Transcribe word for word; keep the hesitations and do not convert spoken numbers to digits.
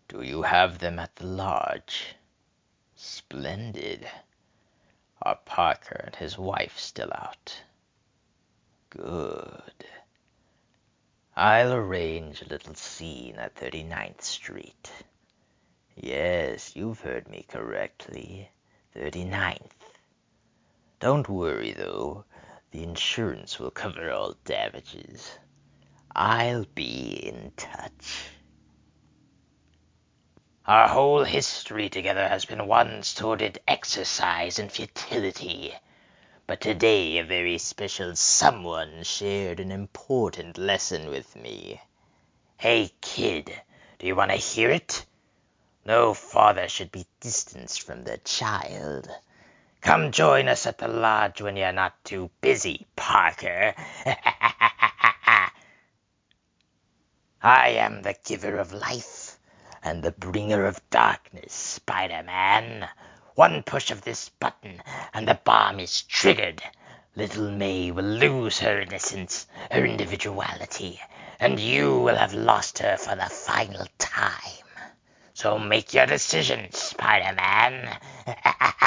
Do you have them at the lodge? Splendid. Are Parker and his wife still out? Good. I'll arrange a little scene at thirty-ninth Street. Yes, you've heard me correctly. thirty-ninth. Don't worry, though. The insurance will cover all damages. I'll be in touch. Our whole history together has been one sordid exercise in futility. But today a very special someone shared an important lesson with me. Hey, kid, do you want to hear it? No father should be distanced from their child. Come join us at the lodge when you're not too busy, Parker. I am the giver of life and the bringer of darkness, Spider-Man. One push of this button and the bomb is triggered. Little May will lose her innocence, her individuality, and you will have lost her for the final time. So make your decision, Spider-Man.